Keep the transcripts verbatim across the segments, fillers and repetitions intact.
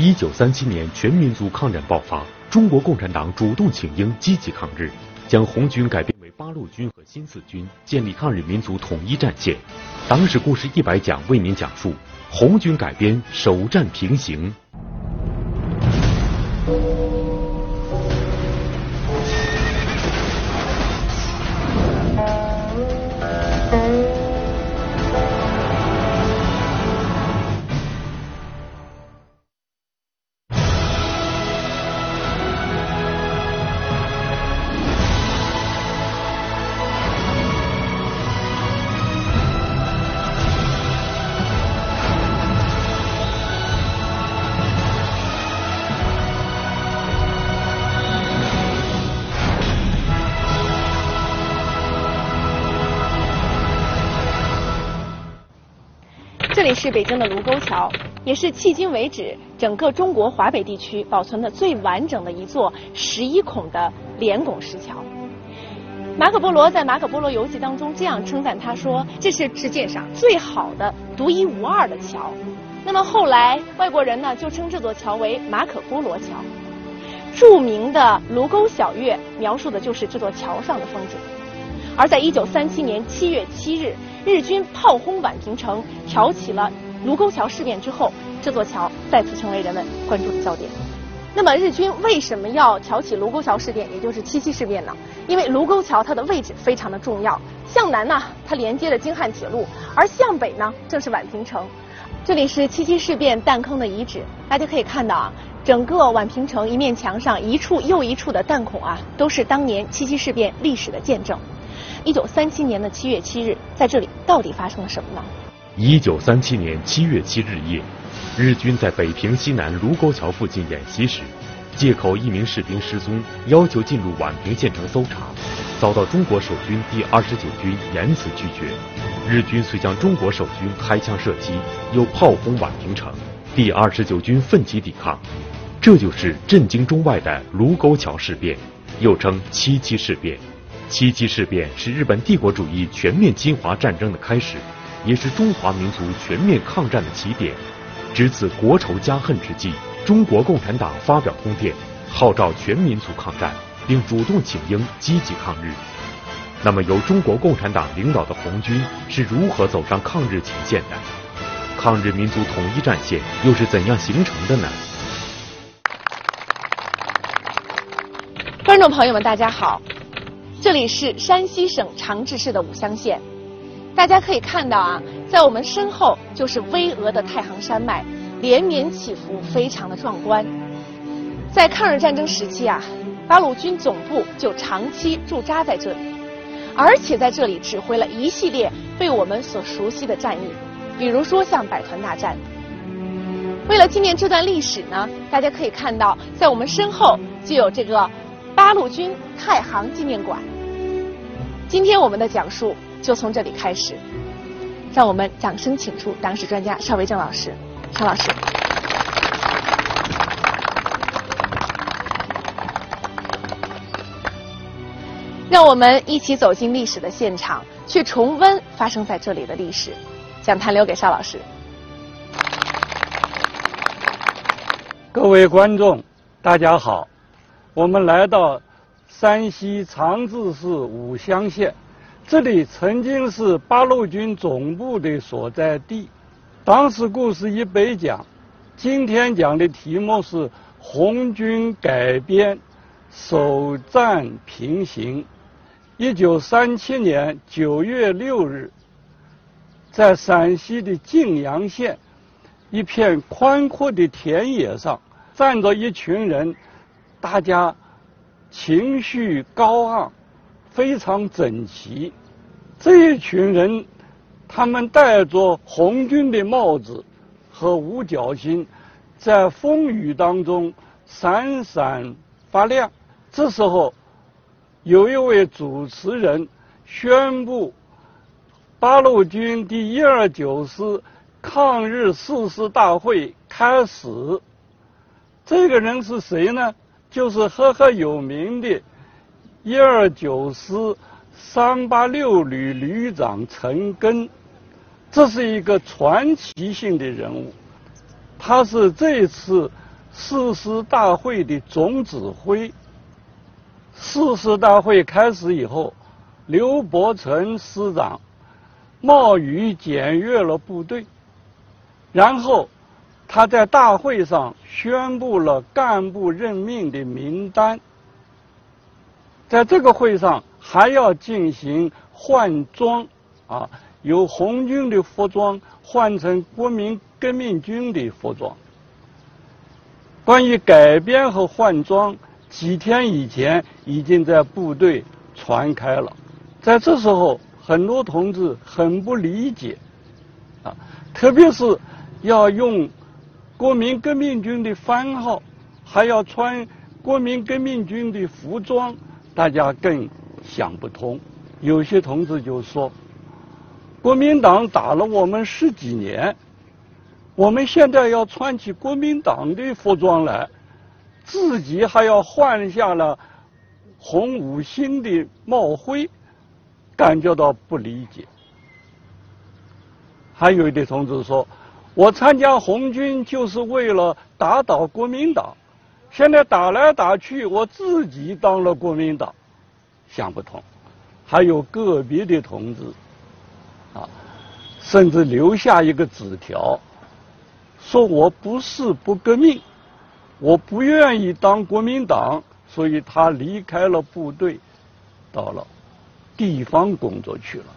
一九三七年全民族抗战爆发，中国共产党主动请缨，积极抗日，将红军改编为八路军和新四军，建立抗日民族统一战线。党史故事一百讲为您讲述红军改编首战平型。 这里是北京的卢沟桥，也是迄今为止整个中国华北地区保存的最完整的一座十一孔的连拱石桥。马可波罗在《马可波罗游记》当中这样称赞他说：“这是世界上最好的、独一无二的桥。”那么后来外国人呢就称这座桥为马可波罗桥。著名的卢沟晓月描述的就是这座桥上的风景。而在一九三七年七月七日，日军炮轰宛平城，挑起了卢沟桥事变之后，这座桥再次成为人们关注的焦点。那么日军为什么要挑起卢沟桥事变，也就是七七事变呢？因为卢沟桥它的位置非常的重要，向南呢它连接了京汉铁路，而向北呢正是宛平城。这里是七七事变弹坑的遗址，大家可以看到啊，整个宛平城一面墙上一处又一处的弹孔啊，都是当年七七事变历史的见证。一九三七年的七月七日，在这里到底发生了什么呢？ 一九三七年七月七日夜，日军在北平西南卢沟桥附近演习时，借口一名士兵失踪，要求进入宛平县城搜查，遭到中国守军第二十九军严词拒绝。日军遂向中国守军开枪射击，又炮轰宛平城，第二十九军奋起抵抗。这就是震惊中外的卢沟桥事变，又称七七事变。七七事变是日本帝国主义全面侵华战争的开始，也是中华民族全面抗战的起点。值此国仇家恨之际，中国共产党发表通电，号召全民族抗战，并主动请缨，积极抗日。那么由中国共产党领导的红军是如何走上抗日前线的？抗日民族统一战线又是怎样形成的呢？ 观众朋友们大家好，这里是山西省长治市的武乡县，大家可以看到啊，在我们身后就是巍峨的太行山脉，连绵起伏，非常的壮观。在抗日战争时期啊，八路军总部就长期驻扎在这里，而且在这里指挥了一系列被我们所熟悉的战役，比如说像百团大战。为了纪念这段历史呢，大家可以看到，在我们身后就有这个八路军太行纪念馆。今天我们的讲述就从这里开始，让我们掌声请出党史专家邵维正老师。邵老师，让我们一起走进历史的现场，去重温发生在这里的历史。讲坛留给邵老师。 各位观众，大家好，我们来到山西长治市武乡县，这里曾经是八路军总部的所在地。党史故事一百讲，今天讲的题目是红军改编首战平型。一九三七年九月六日，在陕西的泾阳县一片宽阔的田野上，站着一群人，大家情绪高昂，非常整齐。这一群人，他们戴着红军的帽子和五角星，在风雨当中闪闪发亮。这时候，有一位主持人宣布八路军第一二九师抗日誓师大会开始。这个人是谁呢？就是赫赫有名的一二九师三八六旅旅长陈赓。这是一个传奇性的人物，他是这次誓师大会的总指挥。誓师大会开始以后，刘伯承师长冒雨检阅了部队，然后他在大会上宣布了干部任命的名单。在这个会上还要进行换装，啊，由红军的服装换成国民革命军的服装。关于改编和换装，几天以前已经在部队传开了。在这时候，很多同志很不理解，啊，特别是要用国民革命军的番号，还要穿国民革命军的服装，大家更想不通。有些同志就说，国民党打了我们十几年，我们现在要穿起国民党的服装来，自己还要换下了红五星的帽徽，感觉到不理解。还有一些同志说，我参加红军就是为了打倒国民党，现在打来打去，我自己当了国民党，想不通。还有个别的同志啊，甚至留下一个纸条，说我不是不革命，我不愿意当国民党，所以他离开了部队，到了地方工作去了。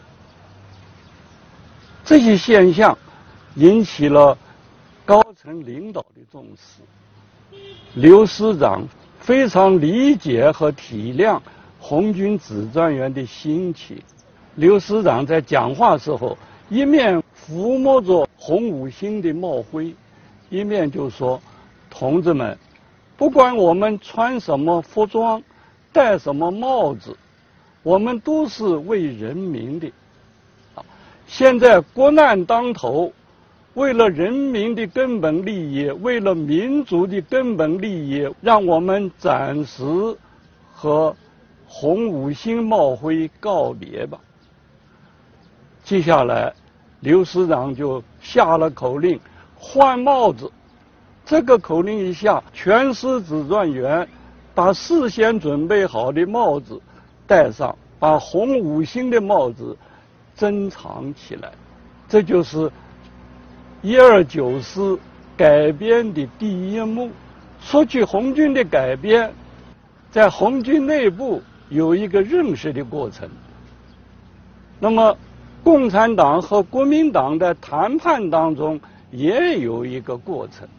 这些现象引起了高层领导的重视。刘师长非常理解和体谅红军指专员的心情。刘师长在讲话时候，一面抚摸着红五星的帽徽，一面就说：“同志们，不管我们穿什么服装，戴什么帽子，我们都是为人民的。现在国难当头，为了人民的根本利益，为了民族的根本利益，让我们暂时和红五星帽徽告别吧。”接下来，刘师长就下了口令，换帽子。这个口令一下，全师指专员把事先准备好的帽子戴上，把红五星的帽子珍藏起来。这就是一二九师改编的第一幕。说起红军的改编，在红军内部有一个认识的过程。那么共产党和国民党的谈判当中也有一个过程。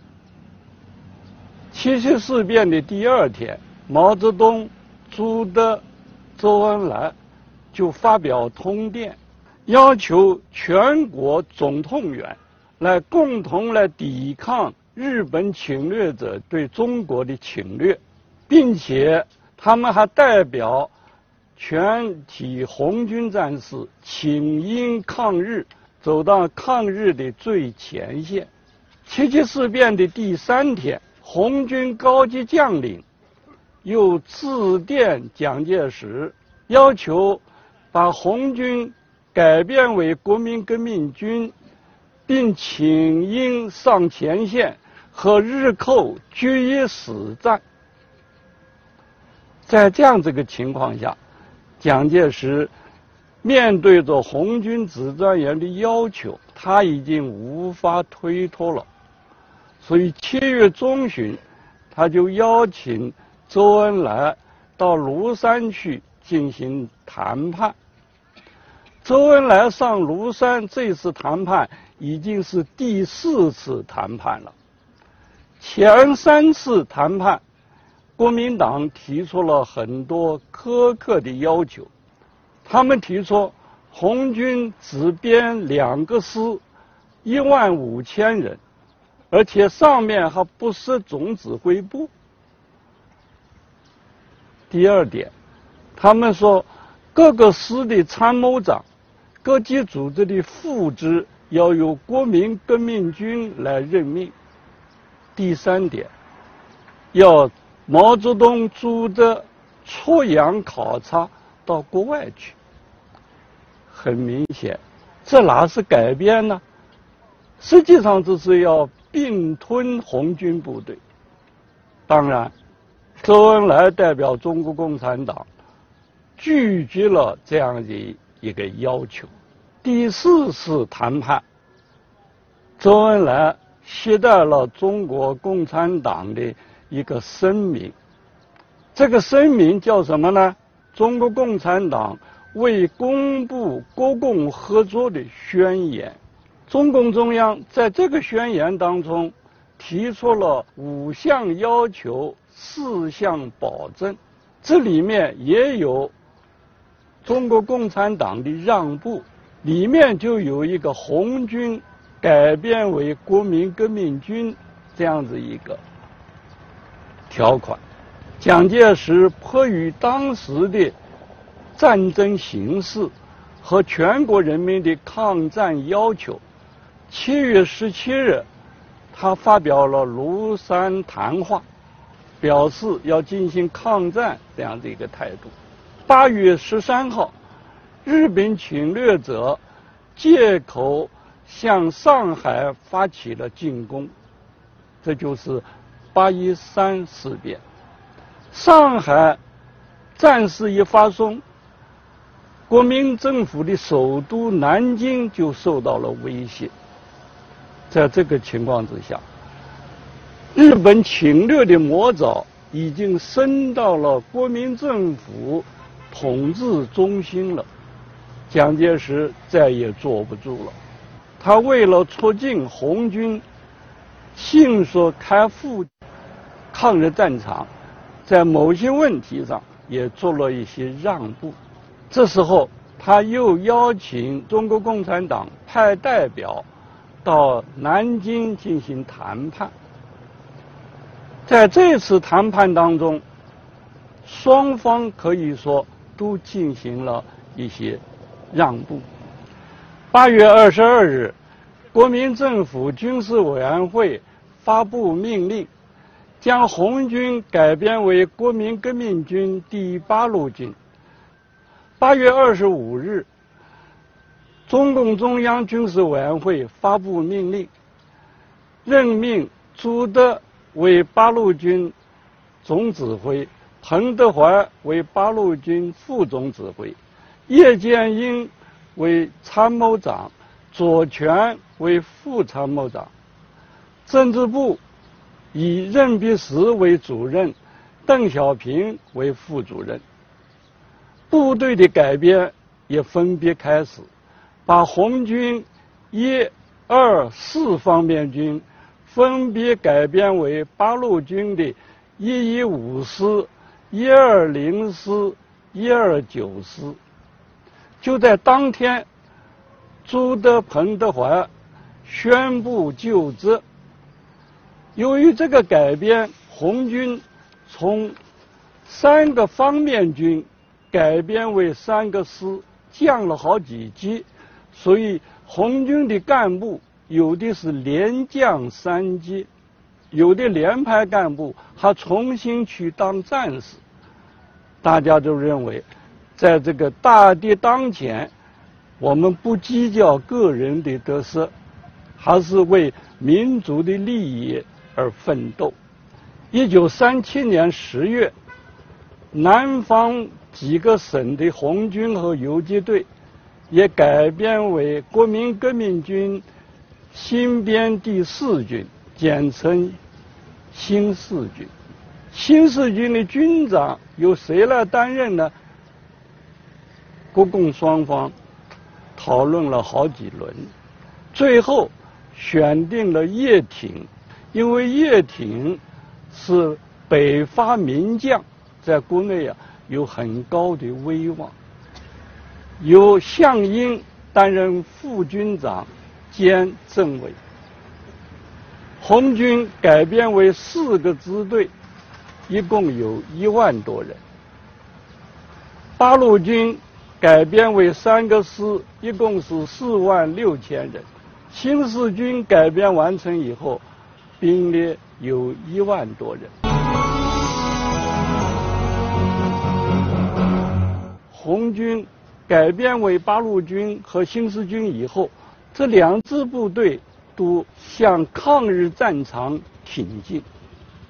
七七事变的第二天，毛泽东、朱德、周恩来就发表通电，要求全国总动员，来共同来抵抗日本侵略者对中国的侵略，并且他们还代表全体红军战士请缨抗日，走到抗日的最前线。七七事变的第三天，红军高级将领又致电蒋介石，要求把红军改编为国民革命军，并请缨上前线和日寇决一死战。在这样这个情况下，蒋介石面对着红军指专员的要求，他已经无法推脱了，所以七月中旬，他就邀请周恩来到庐山去进行谈判。周恩来上庐山这次谈判已经是第四次谈判了。前三次谈判，国民党提出了很多苛刻的要求。他们提出红军只编两个师，一万五千人，而且上面还不设总指挥部。第二点，他们说各个师的参谋长、各级组织的副职要由国民革命军来任命。第三点，要毛泽东、朱德出洋考察到国外去。很明显，这哪是改编呢？实际上这是要并吞红军部队。 当然，周恩来代表中国共产党拒绝了这样的一个要求。第四次谈判，周恩来携带了中国共产党的一个声明，这个声明叫什么呢？中国共产党为公布国共合作的宣言。中共中央在这个宣言当中提出了五项要求、四项保证，这里面也有中国共产党的让步，里面就有一个红军改编为国民革命军这样子一个条款。蒋介石迫于当时的战争形势和全国人民的抗战要求，七月十七日，他发表了庐山谈话，表示要进行抗战这样的一个态度。八月十三号，日本侵略者借口向上海发起了进攻，这就是八一三事变。上海战事一发生，国民政府的首都南京就受到了威胁。在这个情况之下，日本侵略的魔爪已经伸到了国民政府统治中心了，蒋介石再也坐不住了。他为了促进红军迅速开赴抗日战场，在某些问题上也做了一些让步。这时候，他又邀请中国共产党派代表到南京进行谈判。在这次谈判当中，双方可以说都进行了一些让步。八月二十二日，国民政府军事委员会发布命令，将红军改编为国民革命军第八路军。八月二十五日，中共中央军事委员会发布命令，任命朱德为八路军总指挥，彭德怀为八路军副总指挥，叶剑英为参谋长，左权为副参谋长。政治部以任弼时为主任，邓小平为副主任。部队的改编也分别开始，把红军一、二、四方面军分别改编为八路军的一一五师、一二零师、一二九师。就在当天，朱德、彭德怀宣布就职。由于这个改编，红军从三个方面军改编为三个师，降了好几级，所以红军的干部有的是连降三级，有的连排干部还重新去当战士。大家都认为，在这个大敌当前，我们不计较个人的得失，还是为民族的利益而奋斗。一九三七年十月，南方几个省的红军和游击队也改编为国民革命军新编第四军，简称新四军。新四军的军长由谁来担任呢？国共双方讨论了好几轮，最后选定了叶挺，因为叶挺是北伐名将，在国内啊有很高的威望。由项英担任副军长兼政委。红军改编为四个支队，一共有一万多人。八路军改编为三个师，一共是四万六千人。新四军改编完成以后，兵力有一万多人。红军改编为八路军和新四军以后，这两支部队都向抗日战场挺进。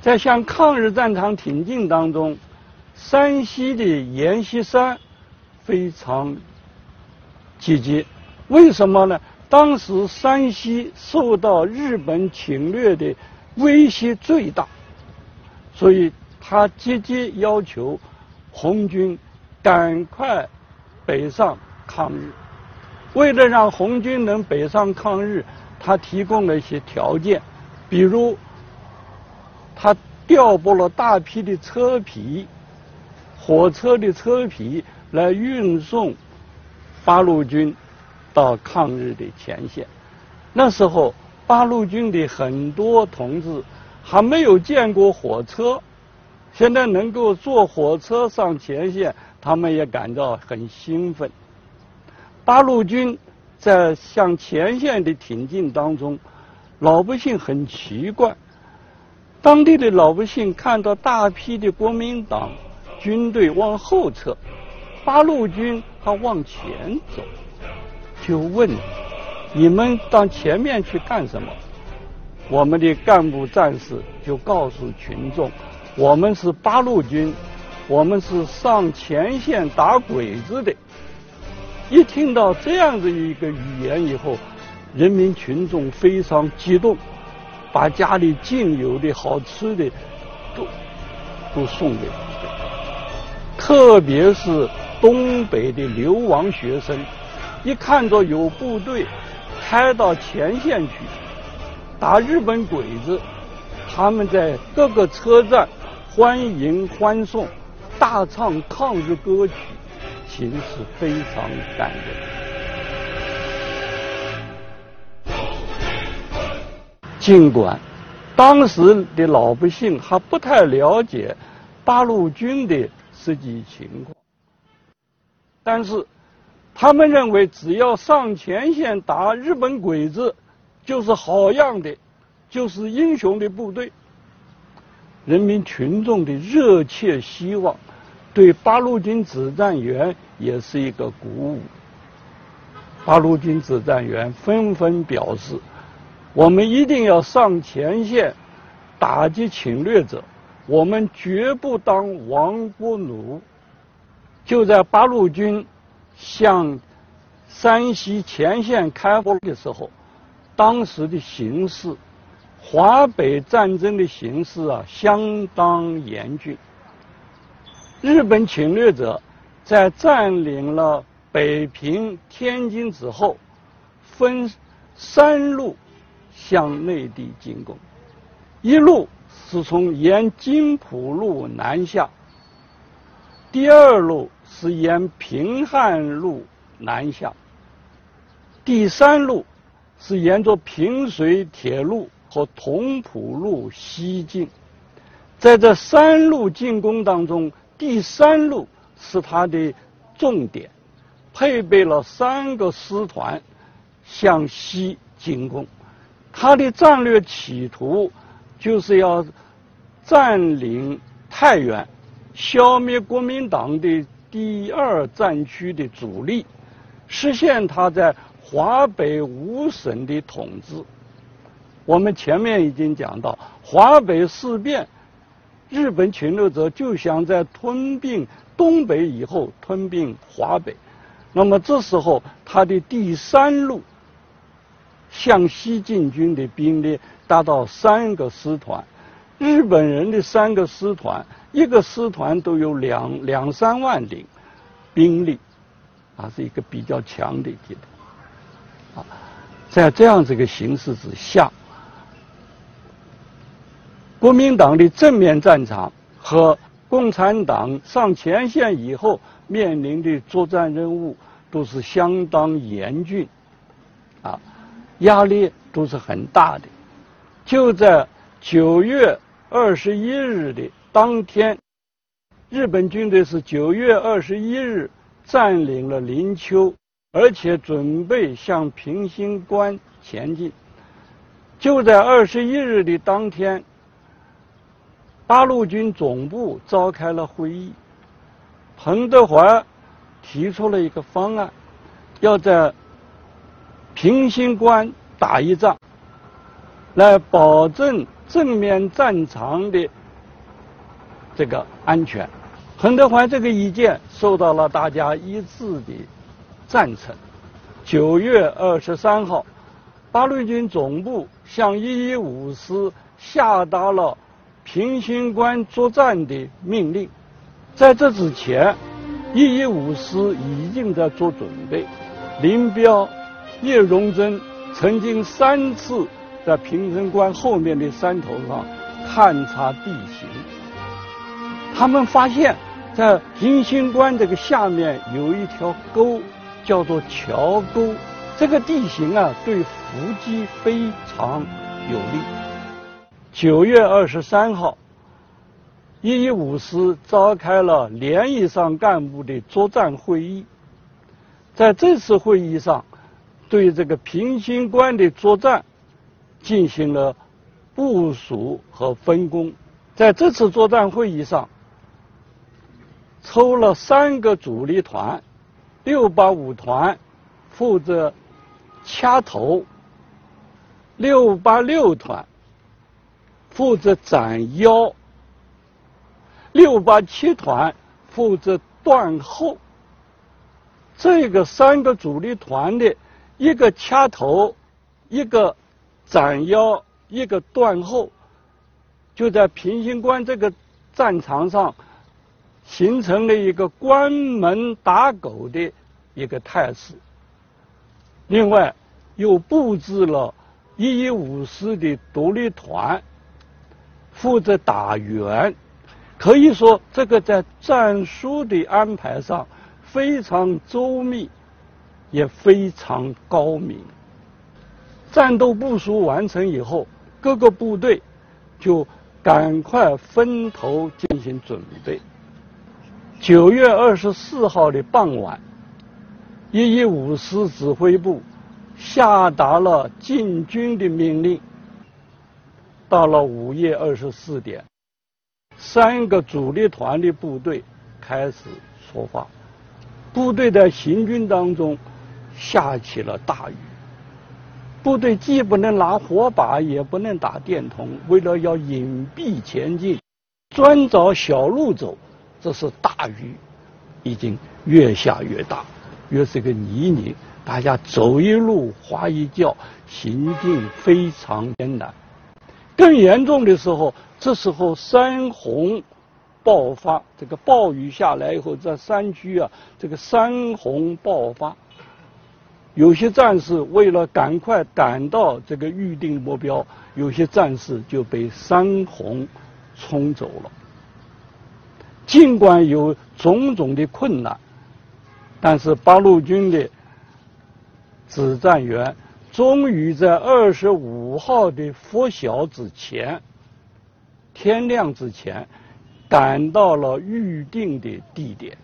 在向抗日战场挺进当中，山西的阎锡山非常积极。为什么呢？当时山西受到日本侵略的威胁最大，所以他积极要求红军赶快北上抗日。为了让红军能北上抗日，他提供了一些条件，比如他调拨了大批的车皮、火车的车皮来运送八路军到抗日的前线。那时候八路军的很多同志还没有见过火车，现在能够坐火车上前线，他们也感到很兴奋。八路军在向前线的挺进当中，老百姓很奇怪，当地的老百姓看到大批的国民党军队往后撤，八路军还往前走，就问你们到前面去干什么？我们的干部战士就告诉群众，我们是八路军，我们是上前线打鬼子的。一听到这样的一个语言以后，人民群众非常激动，把家里仅有的好吃的都都送给他，特别是东北的流亡学生，一看到有部队开到前线去打日本鬼子，他们在各个车站欢迎欢送，大唱抗日歌曲，情势非常感人。尽管当时的老百姓还不太了解八路军的实际情况，但是他们认为只要上前线打日本鬼子就是好样的，就是英雄的部队。人民群众的热切希望对八路军指战员也是一个鼓舞。八路军指战员纷纷表示，我们一定要上前线打击侵略者，我们绝不当亡国奴。就在八路军向山西前线开火的时候，当时的形势，华北战争的形势啊，相当严峻。日本侵略者在占领了北平、天津之后，分三路向内地进攻。一路是从沿津浦路南下，第二路是沿平汉路南下，第三路是沿着平水铁路和同蒲路西进。在这三路进攻当中，第三路是它的重点，配备了三个师团向西进攻。它的战略企图就是要占领太原，消灭国民党的第二战区的主力，实现它在华北五省的统治。我们前面已经讲到，华北事变，日本侵略者就想在吞并东北以后吞并华北。那么这时候，他的第三路向西进军的兵力达到三个师团，日本人的三个师团，一个师团都有两两三万领兵力，啊，是一个比较强的机队。啊，在这样这个形势之下，国民党的正面战场和共产党上前线以后面临的作战任务都是相当严峻，啊，压力都是很大的。就在九月二十一日的当天，日本军队是九月二十一日占领了林丘，而且准备向平型关前进。就在二十一日的当天，八路军总部召开了会议，彭德怀提出了一个方案，要在平型关打一仗，来保证正面战场的这个安全。彭德怀这个意见受到了大家一致的赞成。九月二十三号，八路军总部向一一五师下达了平型关作战的命令。在这之前，一一五师已经在做准备。林彪、叶荣臻曾经三次在平型关后面的山头上探查地形，他们发现，在平型关这个下面有一条沟，叫做桥沟。这个地形啊，对伏击非常有利。九月二十三号，一一五师召开了连以上干部的作战会议。在这次会议上，对这个平型关的作战进行了部署和分工。在这次作战会议上，抽了三个主力团，六八五团负责掐头，六八六团负责斩腰，六八七团负责断后。这个三个主力团的一个掐头，一个斩腰，一个断后，就在平型关这个战场上形成了一个关门打狗的一个态势。另外，又布置了一一五师的独立团，负责打援。可以说，这个在战术的安排上非常周密，也非常高明。战斗部署完成以后，各个部队就赶快分头进行准备。九月二十四号的傍晚，一一五师指挥部下达了进军的命令。到了午夜二十四点，三个主力团的部队开始出发。部队在行军当中下起了大雨，部队既不能拿火把，也不能打电筒，为了要隐蔽前进，专找小路走。这是大雨，已经越下越大，越是个泥泞，大家走一路滑一跤，行进非常艰难。更严重的时候，这时候山洪爆发，这个暴雨下来以后，在山区啊，这个山洪爆发，有些战士为了赶快赶到这个预定目标，有些战士就被山洪冲走了。尽管有种种的困难，但是八路军的指战员终于在二十五号的拂晓之前，天亮之前，赶到了预定的地点。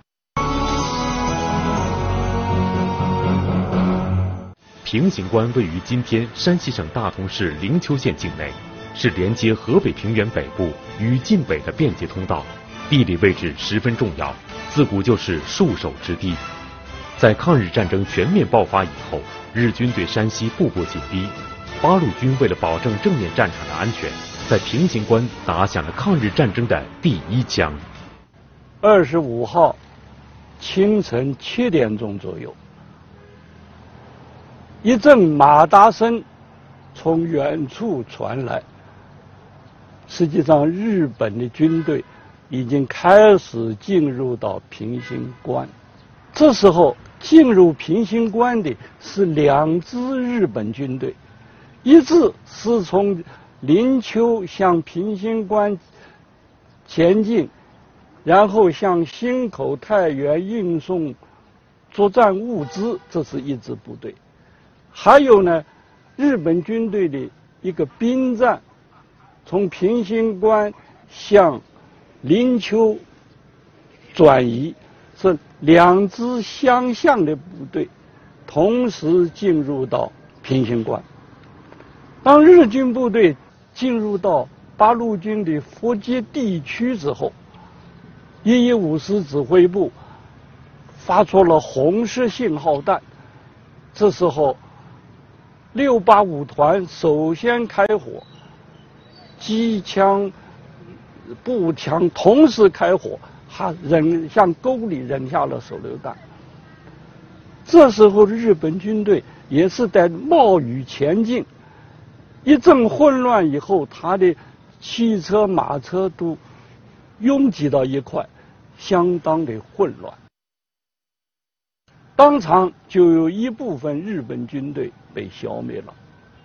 平型关位于今天山西省大同市灵丘县境内，是连接河北平原北部与晋北的便捷通道，地理位置十分重要，自古就是戍守之地。在抗日战争全面爆发以后，日军对山西步步紧逼，八路军为了保证正面战场的安全，在平型关打响了抗日战争的第一枪。 二十五号清晨七点钟左右，一阵马达声从远处传来，实际上日本的军队已经开始进入到平型关。这时候进入平型关的是两支日本军队，一支是从灵丘向平型关前进，然后向新口太原运送作战物资，这是一支部队。还有呢，日本军队的一个兵站从平型关向灵丘转移，是两支相向的部队同时进入到平型关。当日军部队进入到八路军的伏击地区之后，一一五师指挥部发出了红色信号弹。这时候六八五团首先开火， 机枪、步枪同时开火，还扔向沟里扔下了手榴弹。这时候日本军队也是在冒雨前进，一阵混乱以后，他的汽车、马车都拥挤到一块，相当的混乱。当场就有一部分日本军队被消灭了。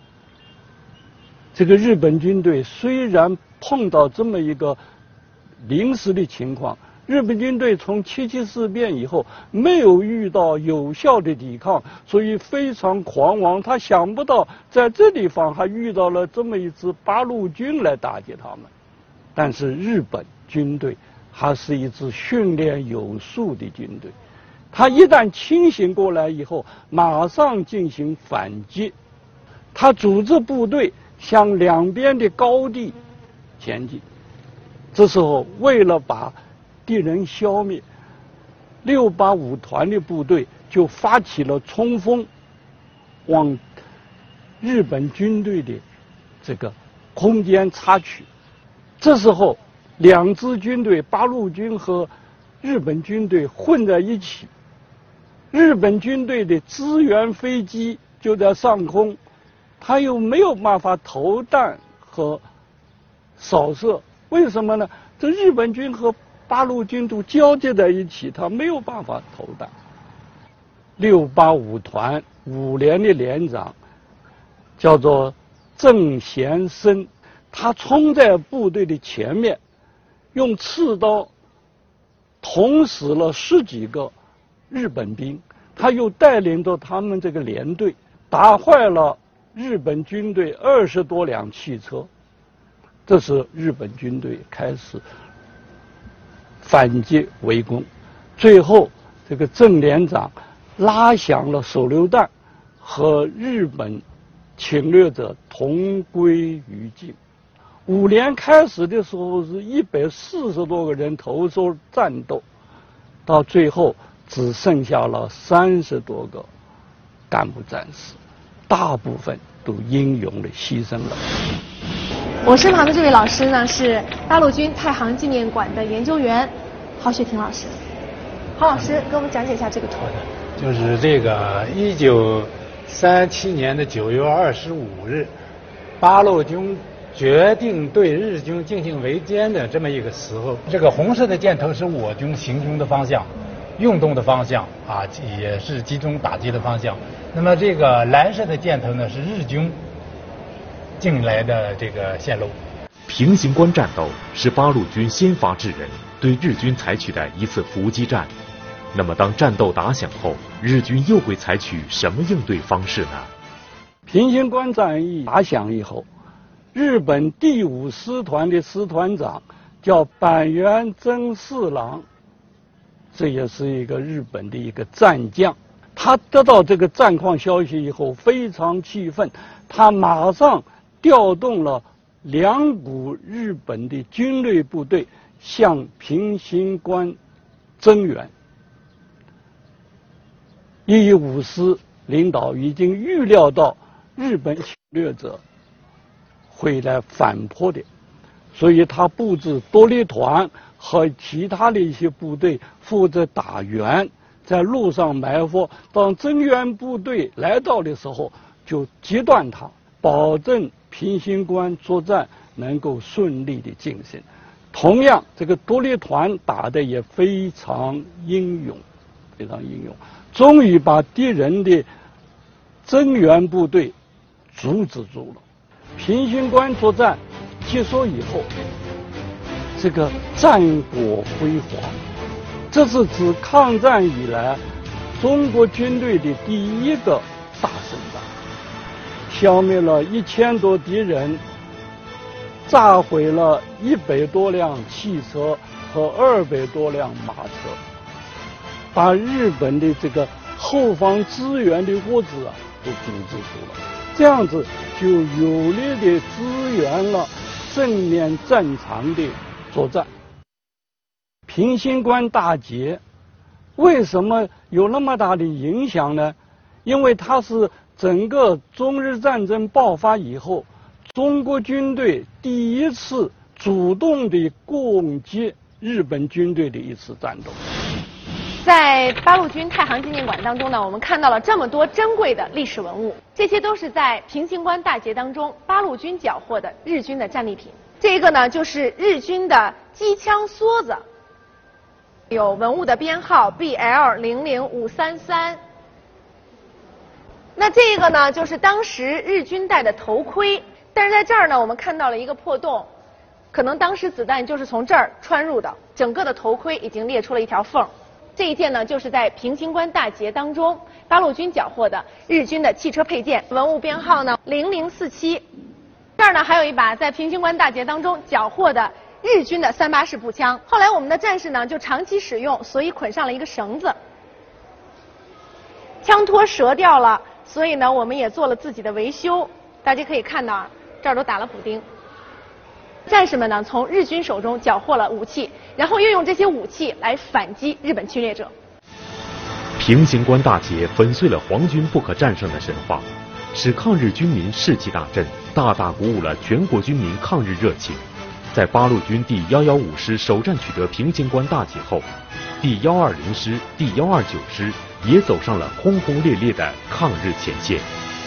这个日本军队虽然碰到这么一个临时的情况，日本军队从七七事变以后没有遇到有效的抵抗，所以非常狂妄。他想不到在这地方还遇到了这么一支八路军来打击他们。但是日本军队还是一支训练有素的军队，他一旦清醒过来以后，马上进行反击。他组织部队向两边的高地前进。这时候为了把敌人消灭，六八五团的部队就发起了冲锋，往日本军队的这个空间插取。这时候两支军队，八路军和日本军队混在一起，日本军队的支援飞机就在上空，他又没有办法投弹和扫射。为什么呢？这日本军和八路军都交接在一起，他没有办法投弹。六八五团五连的连长叫做郑贤生，他冲在部队的前面，用刺刀捅死了十几个日本兵。他又带领着他们这个连队打坏了日本军队二十多辆汽车。这时日本军队开始反击围攻，最后这个郑连长拉响了手榴弹，和日本侵略者同归于尽。五连开始的时候是一百四十多个人投入战斗，到最后只剩下了三十多个干部战士，大部分都英勇地牺牲了。 我身旁的这位老师呢，是八路军太行纪念馆的研究员郝雪婷老师。郝老师给我们讲解一下这个图。 就是这个一九三七年的九月二十五日，八路军决定对日军进行围歼的这么一个时候，这个红色的箭头是我军行军的方向，运动的方向啊，也是集中打击的方向。那么这个蓝色的箭头呢，是日军进来的这个线路。 平型关战斗是八路军先发制人，对日军采取的一次伏击战。那么当战斗打响后，日军又会采取什么应对方式呢？ 平型关战役打响以后，日本第五师团的师团长叫板垣征四郎，这也是一个日本的一个战将。他得到这个战况消息以后非常气愤，他马上调动了两股日本的军队部队向平型关增援。一一五师领导已经预料到日本侵略者会来反扑的，所以他布置多利团和其他的一些部队负责打援，在路上埋伏，当增援部队来到的时候就截断它，保证平型关作战能够顺利的进行。同样，这个多利团打得也非常英勇，非常英勇，终于把敌人的增援部队阻止住了。平型关作战结束以后，这个战果辉煌，这是自抗战以来中国军队的第一个大胜仗，消灭了一千多敌人，炸毁了一百多辆汽车和二百多辆马车，把日本的这个后方支援的物资啊都阻止住了，这样子就有力的支援了正面战场的作战。平型关大捷为什么有那么大的影响呢？因为它是整个中日战争爆发以后中国军队第一次主动的攻击日本军队的一次战斗。 在八路军太行纪念馆当中呢，我们看到了这么多珍贵的历史文物，这些都是在平型关大捷当中八路军缴获的日军的战利品。这一个呢，就是日军的机枪梭子，有文物的编号 B L 零零五三三。那这个呢，就是当时日军戴的头盔，但是在这儿呢，我们看到了一个破洞，可能当时子弹就是从这儿穿入的，整个的头盔已经裂出了一条缝。这一件呢，就是在平型关大捷当中八路军缴获的日军的汽车配件，文物编号呢零零四七。这儿呢还有一把在平型关大捷当中缴获的日军的三八式步枪，后来我们的战士呢就长期使用，所以捆上了一个绳子。枪托折掉了，所以呢我们也做了自己的维修。大家可以看到啊，这儿都打了补丁。战士们呢从日军手中缴获了武器，然后运用这些武器来反击日本侵略者。 平型关大捷粉碎了皇军不可战胜的神话，使抗日军民士气大振，大大鼓舞了全国军民抗日热情。在八路军第一一五师首战取得平型关大捷后，第一二零师、第一二九师也走上了轰轰烈烈的抗日前线。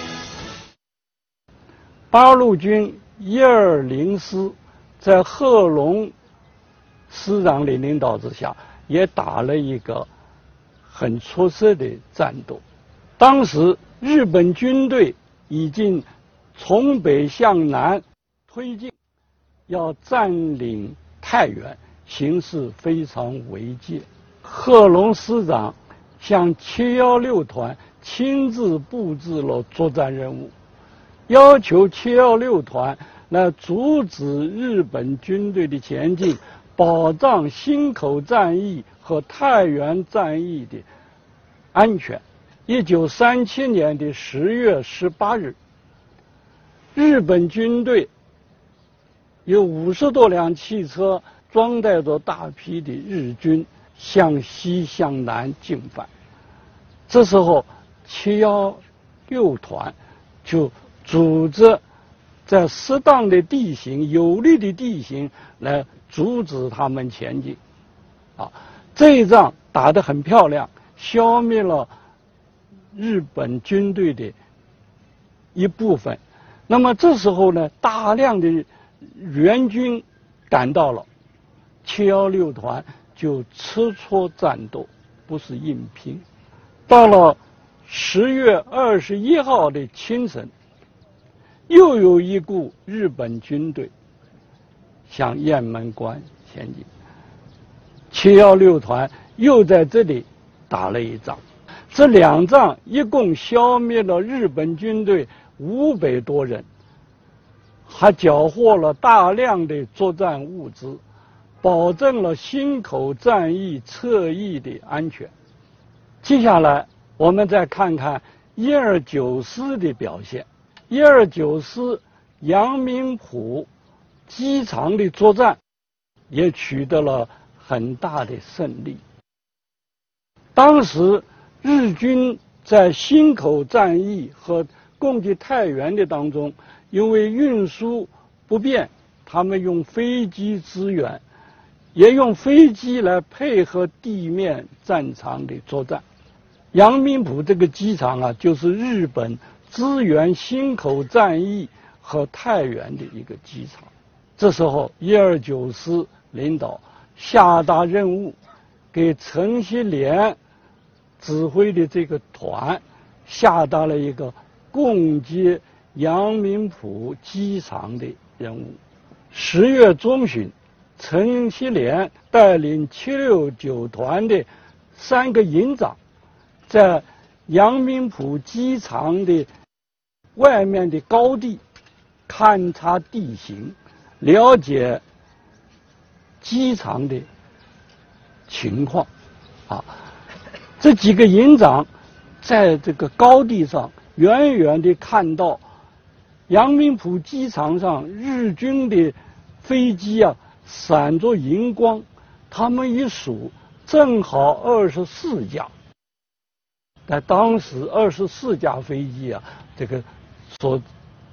八路军一二零师在贺龙师长的领导之下，也打了一个很出色的战斗。当时日本军队已经从北向南推进，要占领太原，形势非常危急。贺龙师长向七一六团亲自布置了作战任务，要求七一六团来阻止日本军队的前进，保障忻口战役和太原战役的安全。一九三七年的十月十八日，日本军队有五十多辆汽车装载着大批的日军向西向南进犯。这时候七一六团就组织在适当的地形、有利的地形来阻止他们前进。啊，这一仗打得很漂亮，消灭了日本军队的一部分。那么这时候呢，大量的援军赶到了，七一六团就吃出战斗，不是硬拼。到了十月二十一号的清晨，又有一股日本军队向雁门关前进，七一六团又在这里打了一仗。这两仗一共消灭了日本军队五百多人，还缴获了大量的作战物资，保证了忻口战役侧翼的安全。接下来我们再看看一二九师的表现。一二九师阳明浦机场的作战也取得了很大的胜利。当时日军在忻口战役和攻击太原的当中，因为运输不便，他们用飞机支援，也用飞机来配合地面战场的作战。阳明浦这个机场啊，就是日本支援忻口战役和太原的一个机场。这时候一二九师领导下达任务，给陈锡联指挥的这个团下达了一个攻击阳明浦机场的任务。十月中旬，陈锡联带领七六九团的三个营长，在阳明浦机场的外面的高地勘察地形，了解机场的情况。啊，这几个营长在这个高地上远远地看到阳明浦机场上日军的飞机啊闪着荧光，他们一数正好二十四架。在当时二十四架飞机啊，这个所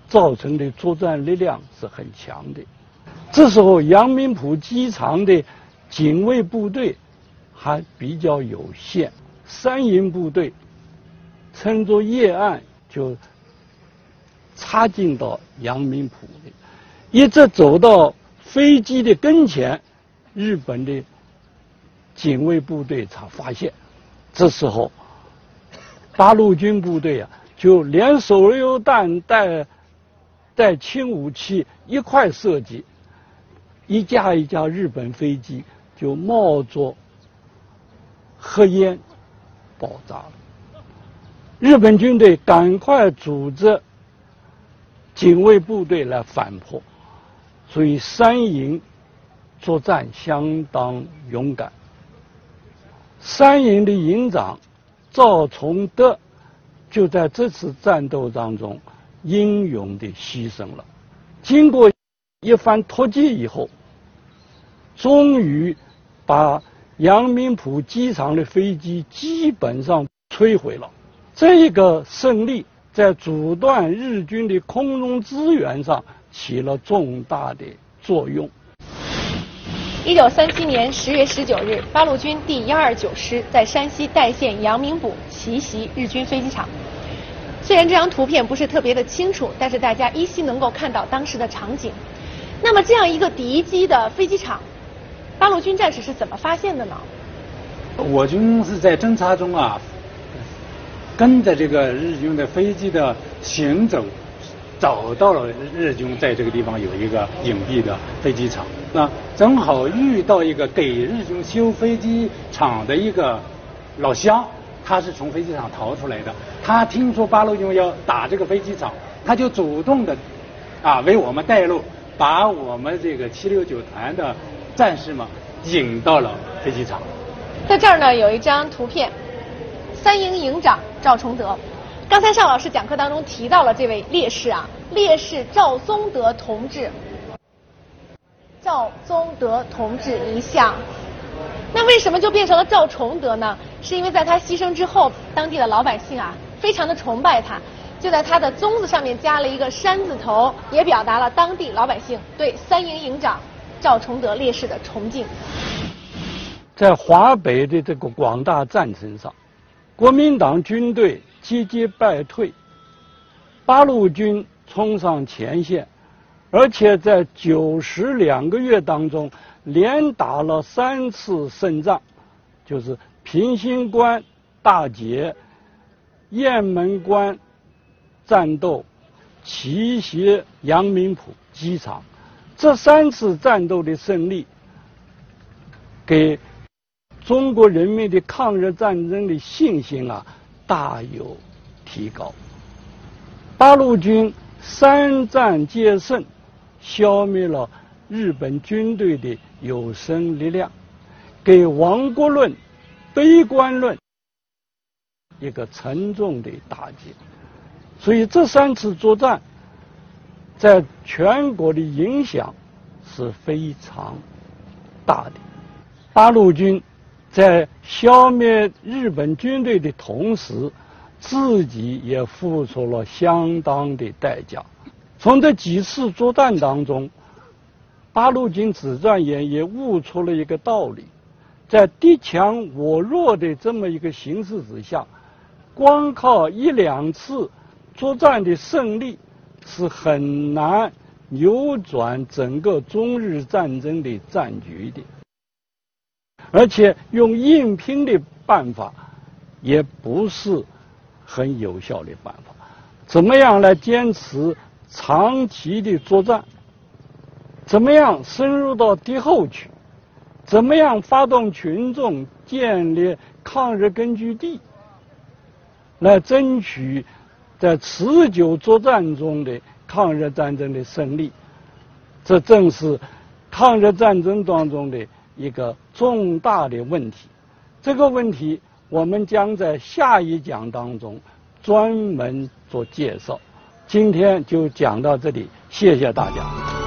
造成的作战力量是很强的。这时候阳明浦机场的警卫部队还比较有限，三营部队趁着夜暗就插进到阳明浦里，一直走到飞机的跟前，日本的警卫部队才发现。这时候八路军部队啊，就连手榴弹带带轻武器一块射击，一架一架日本飞机就冒着黑烟爆炸了。日本军队赶快组织警卫部队来反扑，所以三营作战相当勇敢。三营的营长赵崇德就在这次战斗当中英勇地牺牲了。经过一番突击以后，终于把阳明浦机场的飞机基本上摧毁了。这一个胜利在阻断日军的空中支援上起了重大的作用。 一九三七年十月十九日，八路军第一二九师在山西代县阳明浦奇袭日军飞机场。虽然这张图片不是特别的清楚，但是大家依稀能够看到当时的场景。那么这样一个敌机的飞机场，八路军战士是怎么发现的呢？ 我军是在侦察中啊，跟着这个日军的飞机的行走，找到了日军在这个地方有一个隐蔽的飞机场。那正好遇到一个给日军修飞机场的一个老乡，他是从飞机场逃出来的。他听说八路军要打这个飞机场，他就主动的啊为我们带路，把我们这个七六九团的战士们引到了飞机场。 在这儿呢有一张图片，三营营长赵崇德。刚才邵老师讲课当中提到了这位烈士啊，烈士赵宗德同志。赵宗德同志遗像，那为什么就变成了赵崇德呢？是因为在他牺牲之后，当地的老百姓啊非常的崇拜他，就在他的宗子上面加了一个山字头，也表达了当地老百姓对三营营长赵崇德烈士的崇敬。 在华北的这个广大战场上，国民党军队节节败退，八路军冲上前线，而且在九十两个月当中连打了三次胜仗，就是平型关大捷、雁门关战斗、奇袭阳明浦机场。这三次战斗的胜利，给中国人民的抗日战争的信心啊大有提高。八路军三战皆胜，消灭了日本军队的有生力量，给亡国论、悲观论一个沉重的打击。所以这三次作战在全国的影响是非常大的。八路军在消灭日本军队的同时，自己也付出了相当的代价。从这几次作战当中，八路军指战员也悟出了一个道理：在敌强我弱的这么一个形势之下，光靠一两次作战的胜利是很难扭转整个中日战争的战局的。而且用硬拼的办法也不是很有效的办法。怎么样来坚持长期的作战？怎么样深入到敌后去？怎么样发动群众建立抗日根据地，来争取在持久作战中的抗日战争的胜利？这正是抗日战争当中的一个重大的问题。这个问题我们将在下一讲当中专门做介绍。今天就讲到这里，谢谢大家。